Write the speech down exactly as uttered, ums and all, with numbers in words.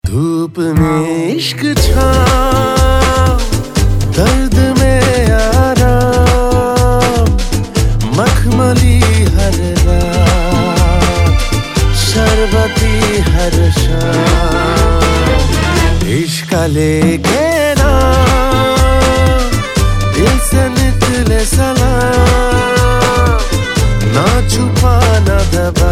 धूप में इश्क छाँव, दर्द में आराम, मखमली हर रात, शरबती हर शाम। इश्क लेके ना दिल से निकले सलाम, ना छुपा ना दबा,